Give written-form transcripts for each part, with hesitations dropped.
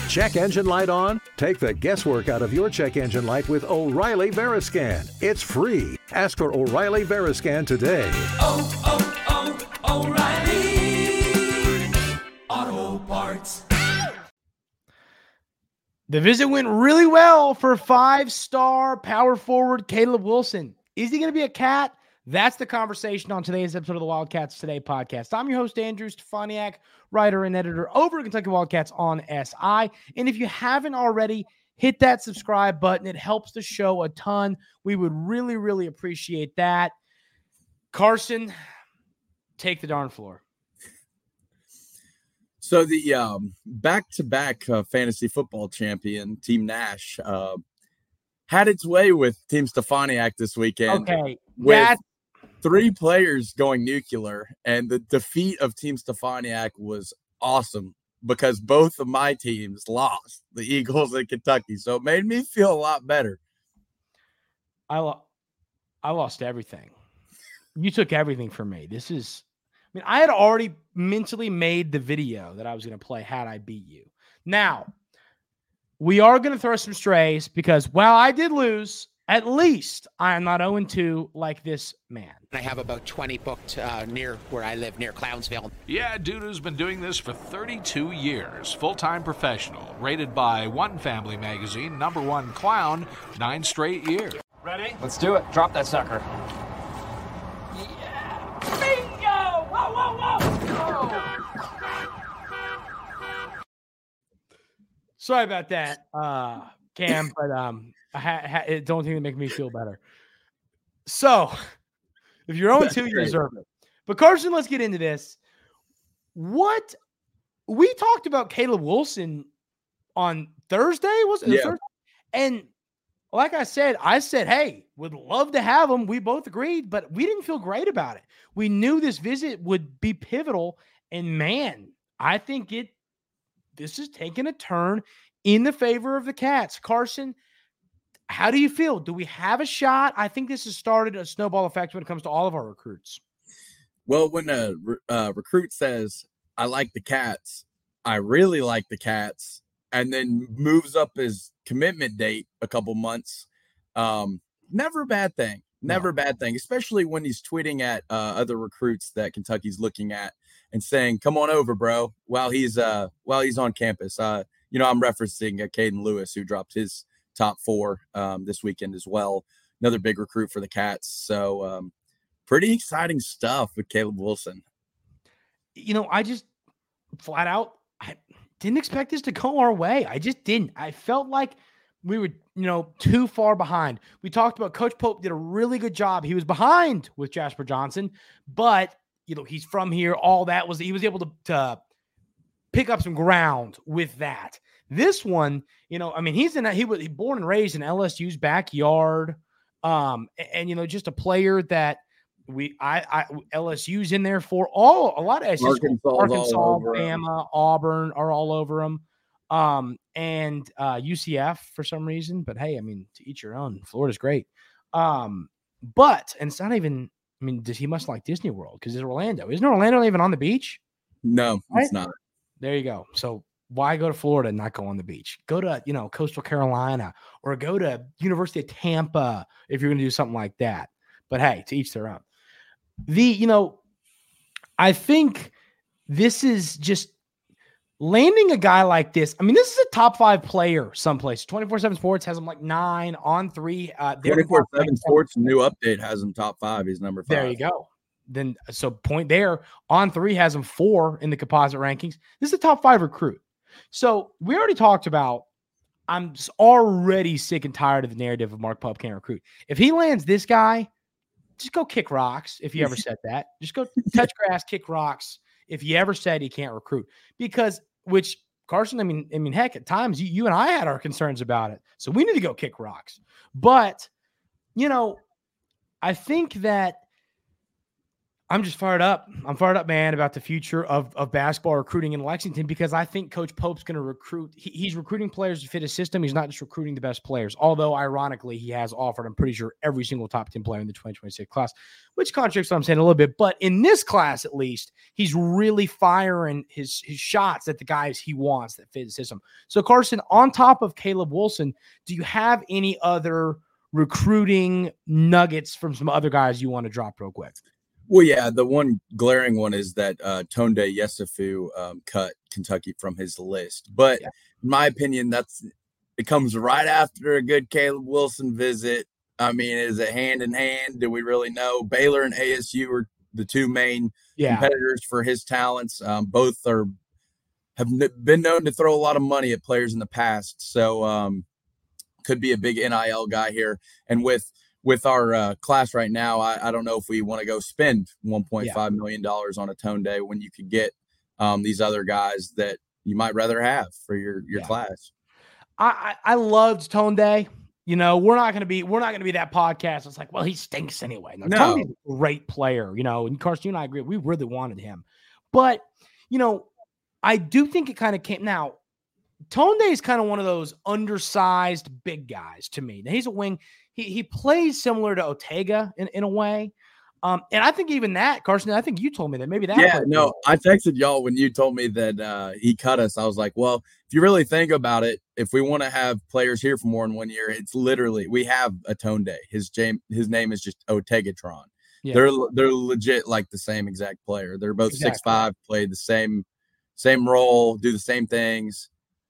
Check engine light on? Take the guesswork out of your check engine light with O'Reilly Veriscan. It's free. Ask for O'Reilly Veriscan today. O'Reilly Auto Parts. The visit went really well for five-star power forward Caleb Wilson. Is he going to be a Cat? That's the conversation on today's episode of the Wildcats Today podcast. I'm your host, Andrew Stefaniak, writer and editor over at Kentucky Wildcats on SI. And if you haven't already, hit that subscribe button. It helps the show a ton. We would really, really appreciate that. Carson, take the darn floor. So the back-to-back fantasy football champion, Team Nash, had its way with Team Stefaniak this weekend. Okay, with three players going nuclear, and the defeat of Team Stefaniak was awesome because both of my teams lost, the Eagles and Kentucky. So it made me feel a lot better. I lost everything. You took everything from me. I had already mentally made the video that I was going to play had I beat you. Now, we are going to throw some strays because while I did lose, at least I am not 0-2 like this man. I have about 20 booked near where I live, near Clownsville. Yeah, dude who's been doing this for 32 years. Full-time professional. Rated by One Family Magazine, #1 clown, 9 straight years. Ready? Let's do it. Drop that sucker. Bingo! Whoa, whoa, whoa! Sorry about that, Cam, but it don't think it make me feel better. So, if you're 0-2, you deserve it. But Carson, let's get into this. What we talked about Caleb Wilson on Thursday, was it? Yeah. Thursday? And like I said, hey, would love to have him. We both agreed, but we didn't feel great about it. We knew this visit would be pivotal, and man, I think this is taking a turn in the favor of the Cats. Carson, how do you feel? Do we have a shot? I think this has started a snowball effect when it comes to all of our recruits. Well, when a recruit says, I like the Cats, I really like the Cats, and then moves up his commitment date a couple months, never a bad thing. Never a bad thing, especially when he's tweeting at other recruits that Kentucky's looking at and saying, come on over, bro, while he's on campus. I'm referencing Caden Lewis, who dropped his top 4 this weekend as well. Another big recruit for the Cats. So pretty exciting stuff with Caleb Wilson. I just flat out, I didn't expect this to go our way. I just didn't. I felt like we were, too far behind. We talked about Coach Pope did a really good job. He was behind with Jasper Johnson, but, he's from here. All that he was able to pick up some ground with that. This one, he was born and raised in LSU's backyard. And just a player that LSU's in there for a lot of SEC, Arkansas, Bama, Auburn are all over him. And UCF for some reason, but hey, to each your own. Florida's great. And it's not even, he must like Disney World because it's Orlando. Isn't Orlando even on the beach? No, right? It's not. There you go. So why go to Florida and not go on the beach? Go to, Coastal Carolina or go to University of Tampa if you're going to do something like that. But hey, to each their own. I think this is just landing a guy like this. This is a top 5 player someplace. 24/7 Sports has him like 9 on 3. 24/7 Sports new update has him top 5. He's number 5. There you go. Then so point there. On 3 has him 4 in the composite rankings. This is a top 5 recruit. So we already talked about, I'm already sick and tired of the narrative of Mark Pope can't recruit. If he lands this guy, just go kick rocks. If you ever said that, just go touch grass, kick rocks. If you ever said he can't recruit, because which Carson, heck, at times you and I had our concerns about it. So we need to go kick rocks. But, I think that I'm just fired up. I'm fired up, man, about the future of basketball recruiting in Lexington because I think Coach Pope's going to recruit. He's recruiting players to fit his system. He's not just recruiting the best players, although ironically he has offered, I'm pretty sure, every single top 10 player in the 2026 class, which contradicts what I'm saying a little bit. But in this class, at least, he's really firing his shots at the guys he wants that fit his system. So, Carson, on top of Caleb Wilson, do you have any other recruiting nuggets from some other guys you want to drop real quick? Well, yeah, the one glaring one is that Tunde Yesufu cut Kentucky from his list. But in my opinion, it comes right after a good Caleb Wilson visit. I mean, is it hand in hand? Do we really know? Baylor and ASU are the two main competitors for his talents. Both have been known to throw a lot of money at players in the past. So could be a big NIL guy here. And with our class right now, I don't know if we want to go spend $1.5 million on a Tunde when you could get these other guys that you might rather have for your class. I loved Tunde. You know, we're not going to be that podcast. It's like, well, he stinks anyway. No. Tunde's a great player, you know, and Carson, you and I agree. We really wanted him. But, you know, I do think it kind of came now. Tunde is kind of one of those undersized big guys to me. Now, he's a wing. He plays similar to Ortega in a way. And I think even that, Carson, I think you told me that maybe that. Yeah, no, I texted y'all when you told me that he cut us. I was like, well, if you really think about it, if we want to have players here for more than 1 year, it's literally, we have a Tunde. His name is just Ortegatron. Yeah. They're legit like the same exact player. They're both 6'5", play the same role, do the same things.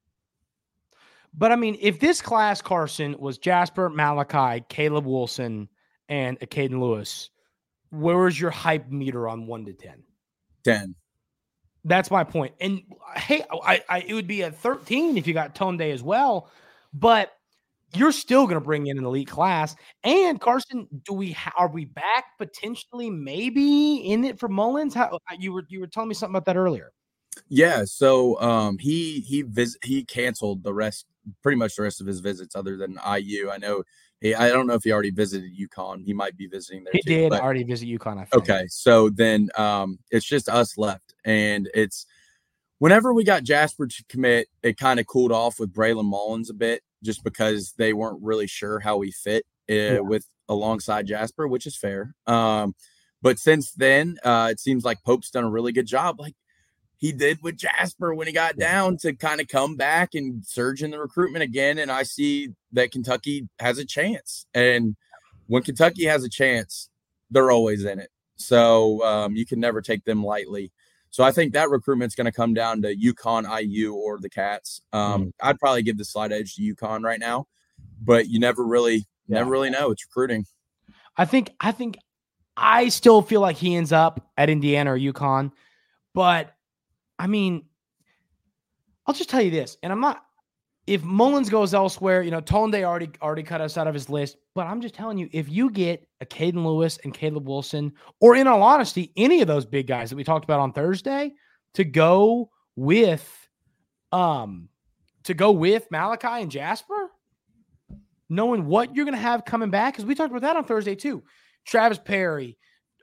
But, I mean, if this class, Carson, was Jasper, Malachi, Caleb Wilson, and Caden Lewis, where is your hype meter on 1 to 10? 10. That's my point. And, hey, it would be a 13 if you got Tunde as well. But you're still going to bring in an elite class. And, Carson, are we back potentially maybe in it for Mullins? How you were telling me something about that earlier. Yeah, so he canceled pretty much the rest of his visits other than IU. I don't know if he already visited UConn. He might be visiting there. He did already visit UConn, I think. Okay, so then it's just us left, and it's whenever we got Jasper to commit, it kind of cooled off with Braylon Mullins a bit, just because they weren't really sure how he fit with alongside Jasper, which is fair. But since then, it seems like Pope's done a really good job, like he did with Jasper when he got down, to kind of come back and surge in the recruitment again. And I see that Kentucky has a chance. And when Kentucky has a chance, they're always in it. So you can never take them lightly. So I think that recruitment's going to come down to UConn, IU, or the Cats. I'd probably give the slight edge to UConn right now, but you never really know. It's recruiting. I think I still feel like he ends up at Indiana or UConn, but I mean, I'll just tell you this, and if Mullins goes elsewhere, you know, Tunde already cut us out of his list, but I'm just telling you, if you get a Caden Lewis and Caleb Wilson, or in all honesty, any of those big guys that we talked about on Thursday to go with Malachi and Jasper, knowing what you're going to have coming back, because we talked about that on Thursday too. Travis Perry,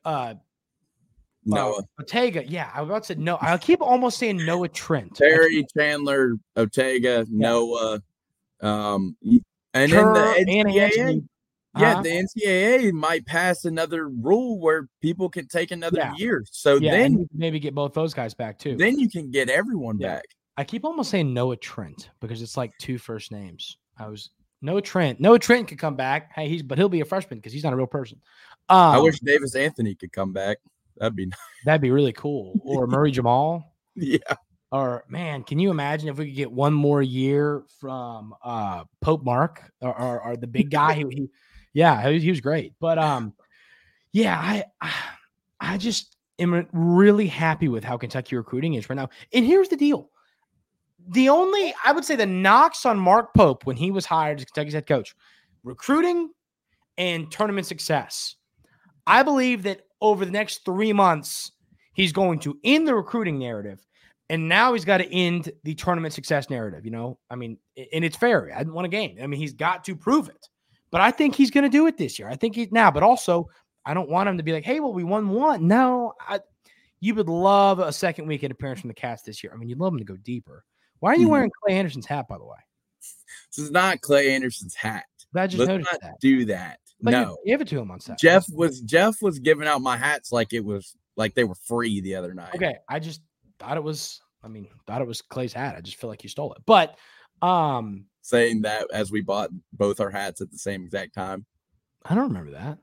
Noah Ortega. Yeah, I was about to say no. I keep almost saying Noah Trent. Terry, Chandler, Ortega, Noah, and then the NCAA. The NCAA might pass another rule where people can take another year. So then maybe get both those guys back too. Then you can get everyone back. I keep almost saying Noah Trent because it's like two first names. Noah Trent. Noah Trent could come back. Hey, but he'll be a freshman because he's not a real person. I wish Davis Anthony could come back. That'd be really cool. Or Murray Jamal. Yeah. Or man, can you imagine if we could get one more year from Pope Mark or the big guy? He was great. But I just am really happy with how Kentucky recruiting is right now. And here's the deal. I would say the knocks on Mark Pope when he was hired as Kentucky's head coach, recruiting and tournament success. I believe that over the next 3 months, he's going to end the recruiting narrative, and now he's got to end the tournament success narrative. You know, I mean, and it's fair. I didn't won a game. I mean, he's got to prove it, but I think he's going to do it this year. I think but also I don't want them to be like, hey, well, we won one. No, you would love a second weekend appearance from the Cats this year. I mean, you'd love them to go deeper. Why are you wearing Clay Anderson's hat, by the way? This is not Clay Anderson's hat. I just Let's noticed not that. do that. But no, you gave it to him on Saturday. Jeff was giving out my hats like they were free the other night. Okay, I just thought it was Clay's hat. I just feel like you stole it. But saying that as we bought both our hats at the same exact time. I don't remember that.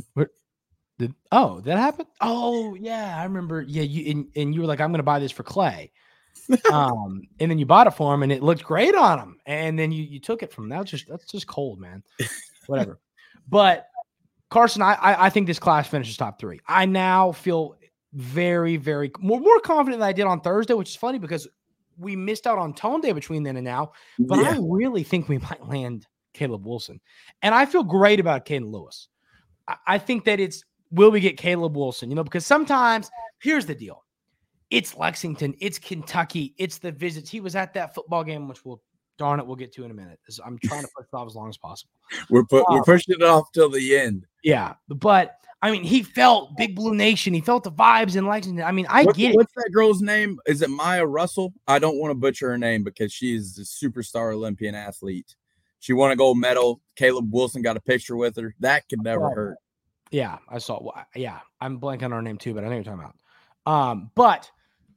That happened? Oh, yeah, I remember. Yeah, you were like, I'm going to buy this for Clay. And then you bought it for him and it looked great on him. And then you took it from him. That's just cold, man. Whatever. But Carson, I think this class finishes top 3. I now feel very, very more confident than I did on Thursday, which is funny because we missed out on Tone Day between then and now. But I really think we might land Caleb Wilson. And I feel great about Caden Lewis. I think that will we get Caleb Wilson? Because sometimes, here's the deal. It's Lexington. It's Kentucky. It's the visits. He was at that football game, which we'll get to in a minute. I'm trying to push it off as long as possible. We're pushing it off till the end. Yeah. But, I mean, he felt Big Blue Nation. He felt the vibes in Lexington. I mean, get it. What's that girl's name? Is it Maya Russell? I don't want to butcher her name because she is a superstar Olympian athlete. She won a gold medal. Caleb Wilson got a picture with her. That could never hurt. Yeah, I saw. Yeah, I'm blanking on her name too, but I know what you're talking about. But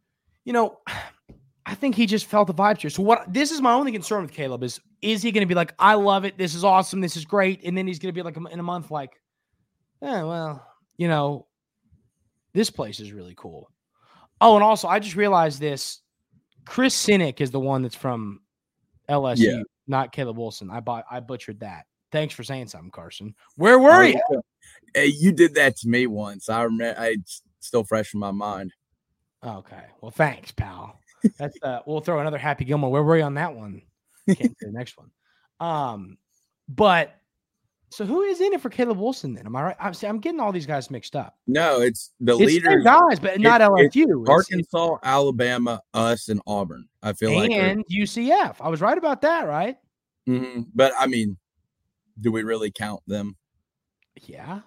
I think he just felt the vibes here. So this is my only concern with Caleb is he going to be like, I love it. This is awesome. This is great. And then he's going to be like in a month, like, this place is really cool. Oh, and also I just realized this. Chris Sinek is the one that's from LSU, not Caleb Wilson. I butchered that. Thanks for saying something, Carson. Where were you? Hey, you did that to me once. I remember. It's still fresh in my mind. Okay. Well, thanks, pal. That's we'll throw another Happy Gilmore. Where were you on that one? Can't do the next one. But so who is in it for Caleb Wilson then? Am I right? I'm getting all these guys mixed up. No, it's the leaders, guys, but not LSU. Arkansas, Alabama, us, and Auburn. I feel like and UCF. I was right about that, right? Mm-hmm. But I mean, do we really count them? Yeah.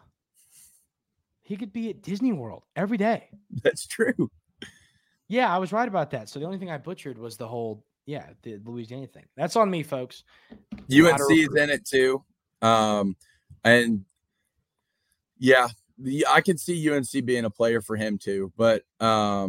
He could be at Disney World every day. That's true. Yeah, I was right about that. So the only thing I butchered was the Louisiana thing. That's on me, folks. UNC is in it too. And yeah, I can see UNC being a player for him too. But I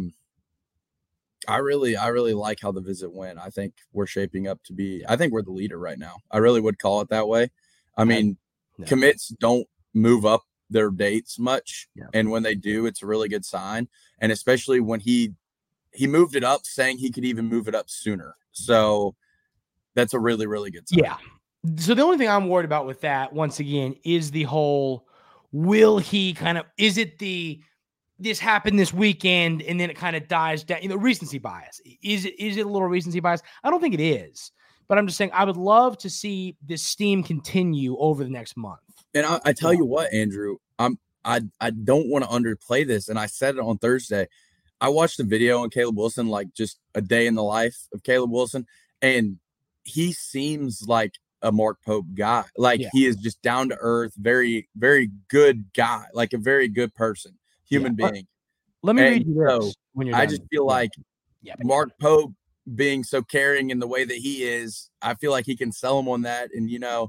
really like how the visit went. I think we're shaping up to be. I think we're the leader right now. I really would call it that way. I mean, commits don't move up their dates much, and when they do, it's a really good sign. And especially when he moved it up, saying he could even move it up sooner. So that's a really, really good sign. Yeah. So the only thing I'm worried about with that, once again, is the whole, will he is it this happened this weekend and then it kind of dies down, recency bias. Is it a little recency bias? I don't think it is, but I'm just saying I would love to see this steam continue over the next month. And I tell you what, Andrew, I don't want to underplay this. And I said it on Thursday. I watched the video on Caleb Wilson, like just a day in the life of Caleb Wilson, and he seems like a Mark Pope guy. Like he is just down to earth, very, very good guy, like a very good person, human being. Let me read you this. When you're I just feel like Mark Pope being so caring in the way that he is, I feel like he can sell him on that. And,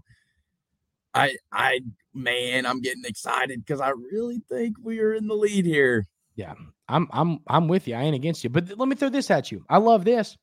I'm getting excited because I really think we are in the lead here. Yeah, I'm with you. I ain't against you. But let me throw this at you. I love this.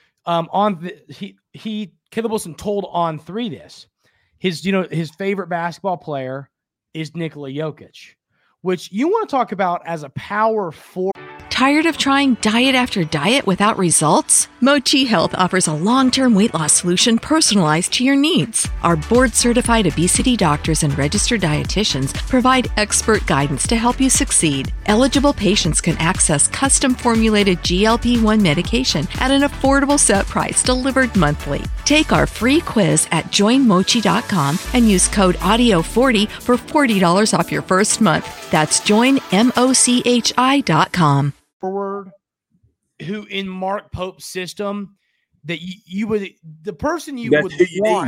Caleb Wilson told On3 this. His favorite basketball player is Nikola Jokic, which you want to talk about as a power forward. Tired of trying diet after diet without results? Mochi Health offers a long-term weight loss solution personalized to your needs. Our board-certified obesity doctors and registered dietitians provide expert guidance to help you succeed. Eligible patients can access custom-formulated GLP-1 medication at an affordable set price delivered monthly. Take our free quiz at joinmochi.com and use code AUDIO40 for $40 off your first month. That's joinmochi.com. Forward, who in Mark Pope's system that you would the person you would want.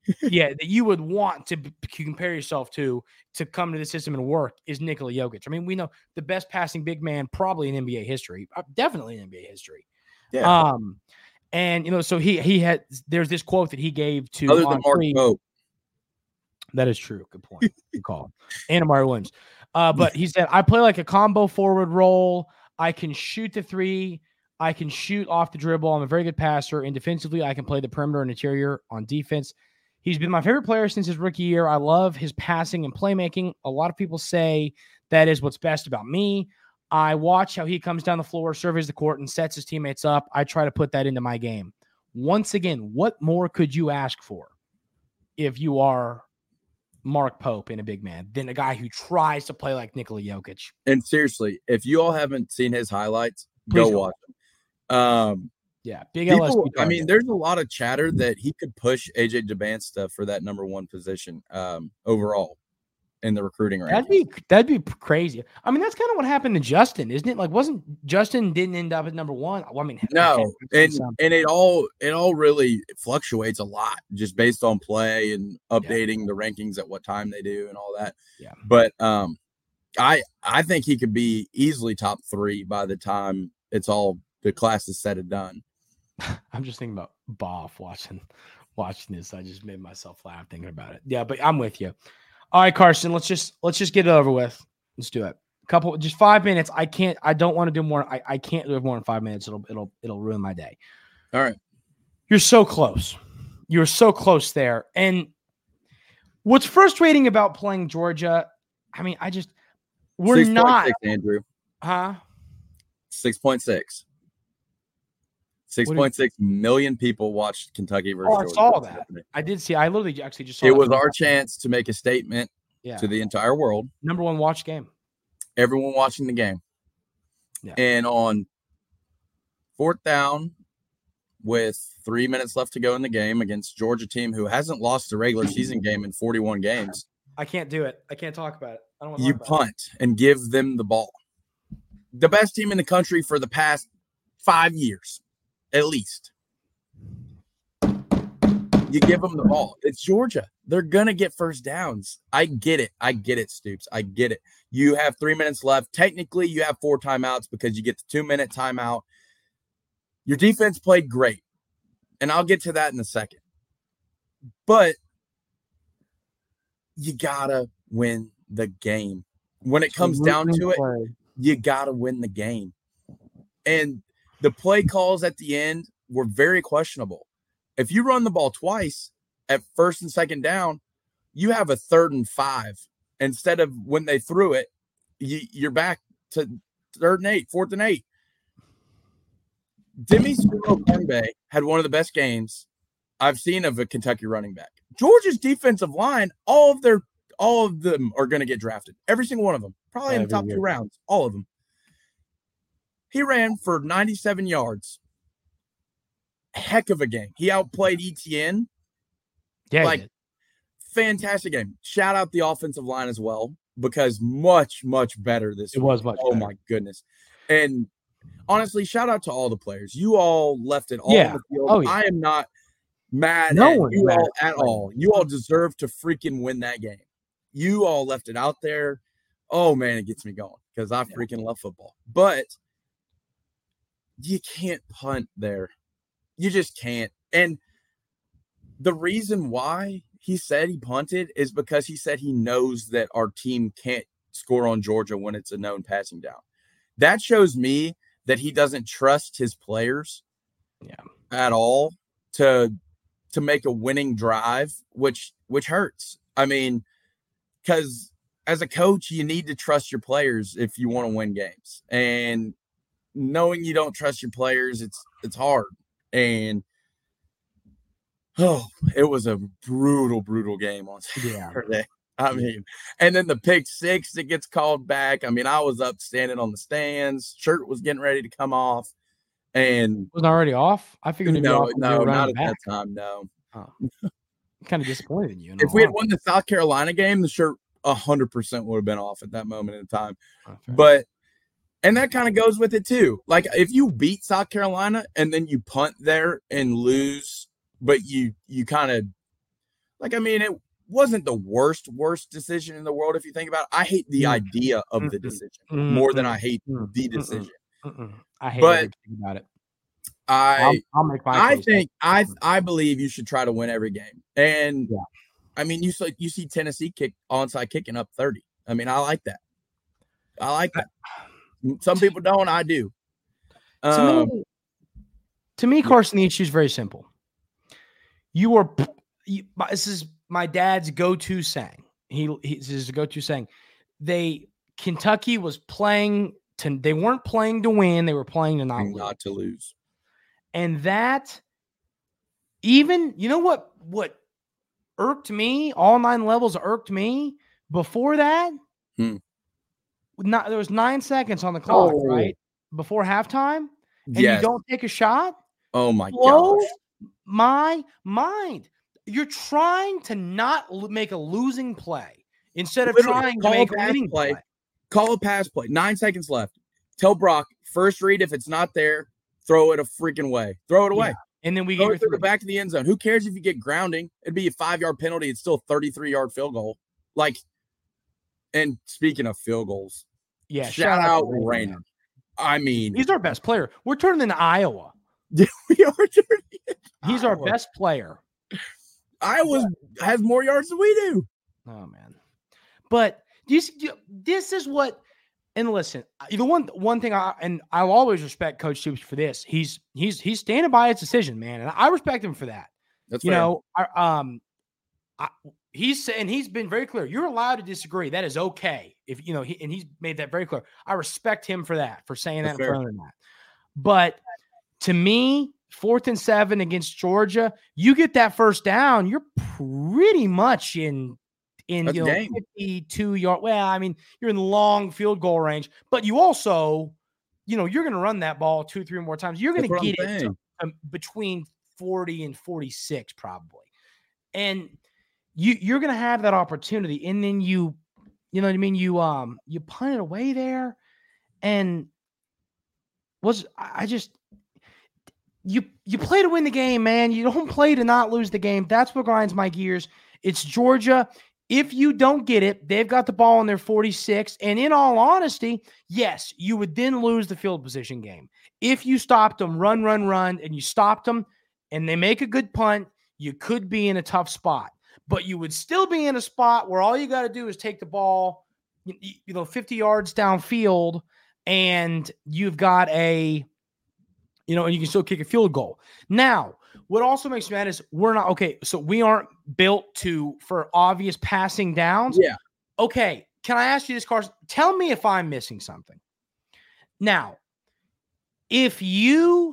Yeah, that you would want to compare yourself to come to the system and work is Nikola Jokic. I mean, we know the best passing big man probably in NBA history, definitely in NBA history. Yeah. And so he had. There's this quote that he gave to Other than Mark Pope. That is true. Good point. Good call. And Amari Williams. But he said, I play like a combo forward role. I can shoot the three. I can shoot off the dribble. I'm a very good passer. And defensively, I can play the perimeter and interior on defense. He's been my favorite player since his rookie year. I love his passing and playmaking. A lot of people say that is what's best about me. I watch how he comes down the floor, surveys the court, and sets his teammates up. I try to put that into my game. Once again, what more could you ask for if you are Mark Pope in a big man than a guy who tries to play like Nikola Jokic? And seriously, if you all haven't seen his highlights, go watch them. Yeah, big LSU. I mean, there's a lot of chatter that he could push AJ Dubasta for that number one position overall in the recruiting range. That'd be crazy. I mean, that's kind of what happened to Justin, isn't it? Like, wasn't Justin didn't end up at number one? Well, I mean, no, and it all really fluctuates a lot just based on play and updating the rankings at what time they do and all that. Yeah, but I think he could be easily top 3 by the time it's all the class is said and done. I'm just thinking about Boff watching this. I just made myself laugh thinking about it. Yeah, but I'm with you. All right, Carson, let's just get it over with. Let's do it. Just 5 minutes. I don't want to do more. I can't do more than 5 minutes. It'll ruin my day. All right. You're so close. You're so close there. And what's frustrating about playing Georgia, I mean, we're 6. not 6, Andrew. Huh? 6.6. 6.6 million people watched Kentucky versus Georgia. I saw that. I did see. I literally actually just saw it. Was our chance to make a statement to the entire world. Number one watch game. Everyone watching the game. Yeah. And on 4th down with 3 minutes left to go in the game against Georgia team who hasn't lost a regular season game in 41 games. I can't do it. I can't talk about it. I don't want to You punt and give them the ball. The best team in the country for the past 5 years. At least. You give them the ball. It's Georgia. They're going to get first downs. I get it, Stoops. I get it. You have 3 minutes left. Technically, you have 4 timeouts because you get the 2-minute timeout. Your defense played great, and I'll get to that in a second. But you got to win the game. When it comes down to it, you got to win the game. And the play calls at the end were very questionable. If you run the ball twice at 1st and 2nd down, you have a 3rd and 5. Instead of when they threw it, you're back to 3rd and 8, 4th and 8. Demi Suro-Kembe had one of the best games I've seen of a Kentucky running back. Georgia's defensive line, all of them are going to get drafted. Every single one of them. Probably in the top 2 rounds. All of them. He ran for 97 yards. Heck of a game. He outplayed Etienne. Yeah, fantastic game. Shout out the offensive line as well because much, much better this week. It was much better. My goodness. And honestly, shout out to all the players. You all left it all on the field. Oh, yeah. I am not mad at you all at all. You all deserve to freaking win that game. You all left it out there. Oh, man, it gets me going because I freaking love football. But you can't punt there. You just can't. And the reason why he said he punted is because he said he knows that our team can't score on Georgia when it's a known passing down. That shows me that he doesn't trust his players at all to make a winning drive, which hurts. I mean, because as a coach, you need to trust your players if you want to win games. And knowing you don't trust your players, it's hard. And it was a brutal game on Saturday. I mean, and then the pick 6 that gets called back. I mean, I was up standing on the stands. Shirt was getting ready to come off, and was already off. I figured it'd be off. No, not at that time. No, kind of disappointed in you. If we had won the South Carolina game, the shirt 100% would have been off at that moment in time. And that kind of goes with it too. Like if you beat South Carolina and then you punt there and lose, but you kind of Like, I mean, it wasn't the worst decision in the world if you think about it. I hate the idea of the decision more than I hate the decision. I hate But everything about it. I I'll make my case. think I believe you should try to win every game. And I mean, you see Tennessee onside kicking up 30. I mean, I like that. Some people don't. I do. To me, Carson, the issue is very simple. This is my dad's go-to saying. This is a go-to saying. Kentucky was playing they weren't playing to win. They were playing to not to lose. And that even, you know what irked me, all 9 levels irked me before that? There was 9 seconds on the clock, right? Before halftime. And you don't take a shot? Oh my gosh. gosh. My mind. You're trying to not make a losing play instead of trying to make a winning play. Call a pass play. 9 seconds left. Tell Brock, first read, if it's not there, throw it a freaking way. Throw it away. Yeah. And then we go get through the back of the end zone. Who cares if you get grounding? It'd be a 5-yard penalty. It's still a 33-yard field goal. And speaking of field goals, shout out Rainer. I mean, he's our best player. We're turning into Iowa. We are turning into He's our best player. Iowa has more yards than we do. Oh man. But this is what, and listen, the one thing I'll always respect Coach Stoops for this. He's standing by his decision, man, and I respect him for that. That's fair. He's been very clear. You're allowed to disagree. That is okay. If he's made that very clear. I respect him for that, for saying that in front of that. But to me, 4th and 7 against Georgia, you get that first down, you're pretty much in 52-yard. Well, I mean, you're in long field goal range, but you also, you're going to run that ball 2, 3 more times. You're going to get it to, between 40 and 46 probably. And you're going to have that opportunity. And then you know what I mean? You punt it away there. And you play to win the game, man. You don't play to not lose the game. That's what grinds my gears. It's Georgia. If you don't get it, they've got the ball in their 46. And in all honesty, yes, you would then lose the field position game. If you stopped them, run, and you stopped them, and they make a good punt, you could be in a tough spot. But you would still be in a spot where all you got to do is take the ball, 50 yards downfield, and you've got and you can still kick a field goal. Now, what also makes me mad is we're not okay. So we aren't built for obvious passing downs. Yeah. Okay. Can I ask you this, Carson? Tell me if I'm missing something. Now, if you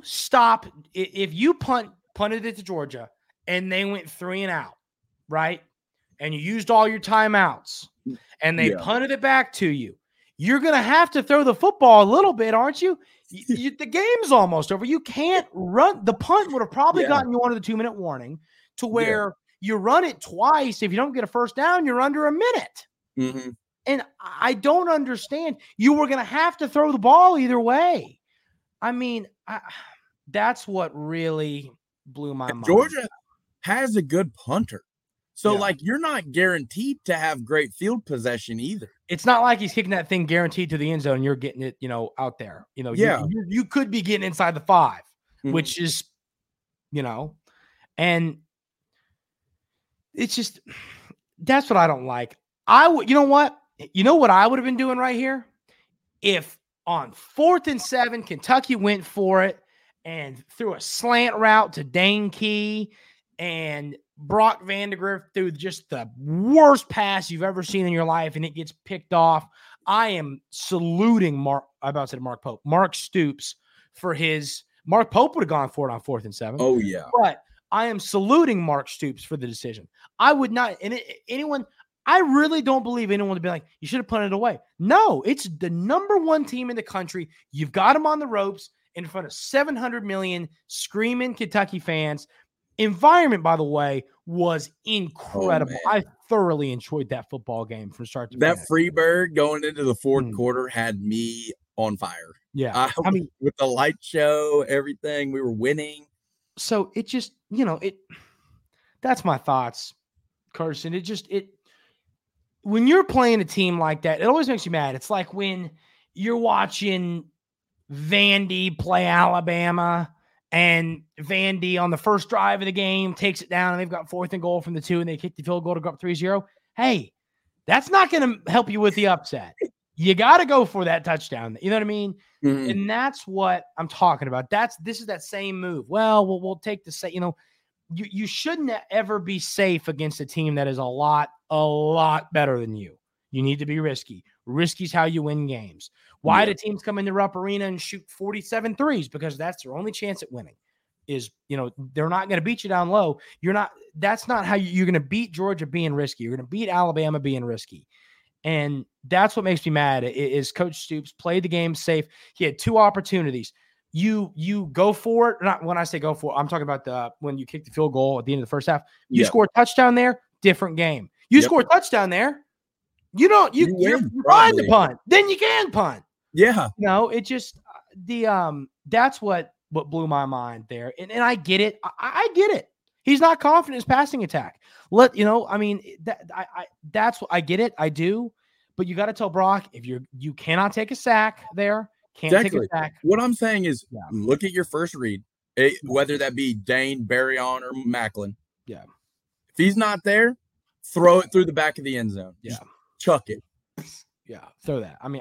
punted it to Georgia and they went 3 and out, right? And you used all your timeouts and they punted it back to you, you're going to have to throw the football a little bit, aren't you? The game's almost over. You can't run. The punt would have probably gotten you under the 2-minute warning to where you run it twice. If you don't get a first down, you're under a minute. Mm-hmm. And I don't understand. You were going to have to throw the ball either way. I mean, that's what really blew my mind. Georgia has a good punter. So, you're not guaranteed to have great field possession either. It's not like he's kicking that thing guaranteed to the end zone and you're getting it, out there. You could be getting inside the 5, which is, and it's just, that's what I don't like. You know what I would have been doing right here? If on 4th and 7, Kentucky went for it and threw a slant route to Dane Key and Brock Vandegrift threw just the worst pass you've ever seen in your life, and it gets picked off. I am saluting Mark Pope. Mark Stoops for his – Mark Pope would have gone for it on 4th and 7. Oh, yeah. But I am saluting Mark Stoops for the decision. I would not – I really don't believe anyone would be like, you should have punted it away. No, it's the number 1 team in the country. You've got them on the ropes in front of 700 million screaming Kentucky fans. Environment, by the way, was incredible. I thoroughly enjoyed that football game from start to finish. That Freebird going into the 4th quarter had me on fire. Yeah. I mean, with the light show, everything, we were winning. So it just, that's my thoughts. Carson. When you're playing a team like that, it always makes you mad. It's like when you're watching Vandy play Alabama, and Vandy on the first drive of the game takes it down, and they've got 4th and goal from the 2, and they kick the field goal to go up 3-0. Hey, that's not going to help you with the upset. You got to go for that touchdown. You know what I mean? Mm-hmm. And that's what I'm talking about. This is that same move. Well, we'll take the same. You shouldn't ever be safe against a team that is a lot better than you. You need to be risky. Risky is how you win games. Why do teams come into Rupp Arena and shoot 47 threes? Because that's their only chance at winning. They're not going to beat you down low. That's not how you're going to beat Georgia being risky. You're going to beat Alabama being risky. And that's what makes me mad is Coach Stoops played the game safe. He had 2 opportunities. You go for it. Not when I say go for it, I'm talking about when you kick the field goal at the end of the first half. You score a touchdown there, different game. You score a touchdown there, you're fine to punt. Then you can punt. Yeah. It just that's what blew my mind there. And I get it. I get it. He's not confident in his passing attack. That's what I get it. I do. But you got to tell Brock, if you cannot take a sack there, take a sack. What I'm saying is look at your first read, whether that be Dane, Barryon, or Macklin. Yeah. If he's not there, throw it through the back of the end zone. Yeah. Just chuck it. Yeah. Throw that. I mean,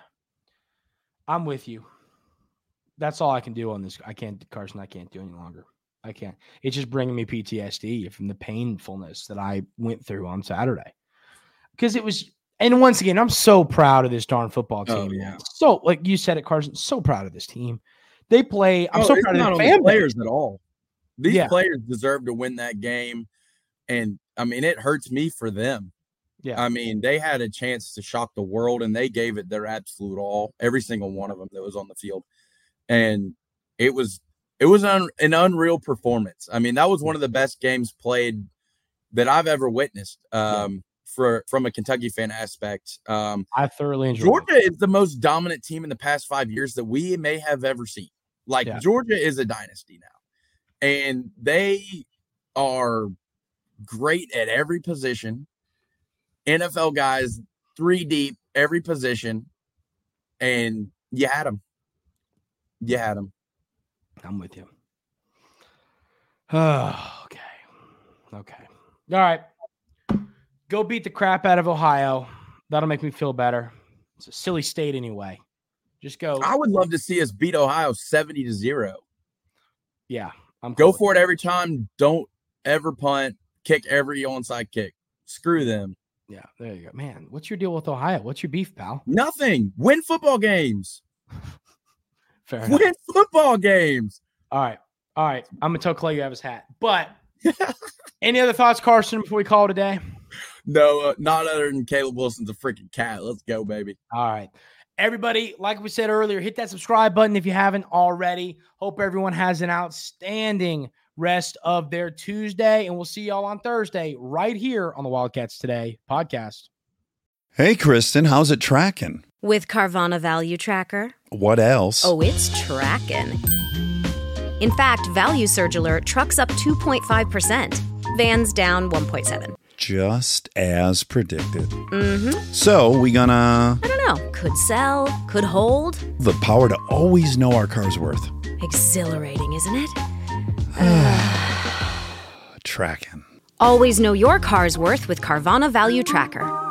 I'm with you. That's all I can do on this. I can't do any longer. I can't. It's just bringing me PTSD from the painfulness that I went through on Saturday. Because it was, and once again, I'm so proud of this darn football team. Oh, yeah. So, like you said it, Carson, so proud of this team. They play. I'm so proud of the players at all. These players deserve to win that game. And, I mean, it hurts me for them. Yeah. I mean, they had a chance to shock the world, and they gave it their absolute all, every single one of them that was on the field. And it was an unreal performance. I mean, that was one of the best games played that I've ever witnessed from a Kentucky fan aspect. I thoroughly enjoyed Georgia is the most dominant team in the past 5 years that we may have ever seen. Georgia is a dynasty now, and they are great at every position. NFL guys, 3 deep, every position, and you had them. You had them. I'm with you. Oh, okay. All right. Go beat the crap out of Ohio. That'll make me feel better. It's a silly state anyway. Just go. I would love to see us beat Ohio 70-0. Yeah. Go for it every time. Don't ever punt. Kick every onside kick. Screw them. Yeah, there you go. Man, what's your deal with Ohio? What's your beef, pal? Nothing. Win football games. Fair enough. Win football games. All right. I'm going to tell Clay you have his hat. But any other thoughts, Carson, before we call it a day? No, not other than Caleb Wilson's a freaking cat. Let's go, baby. All right. Everybody, like we said earlier, hit that subscribe button if you haven't already. Hope everyone has an outstanding rest of their Tuesday, and we'll see y'all on Thursday right here on the Wildcats Today podcast. Hey, Kristen, how's it tracking? With Carvana Value Tracker. What else? Oh, it's tracking. In fact, Value Surge Alert trucks up 2.5%. Vans down 1.7%. Just as predicted. Mm-hmm. So, we gonna... I don't know. Could sell, could hold. The power to always know our car's worth. Exhilarating, isn't it? Tracking. Always know your car's worth with Carvana Value Tracker.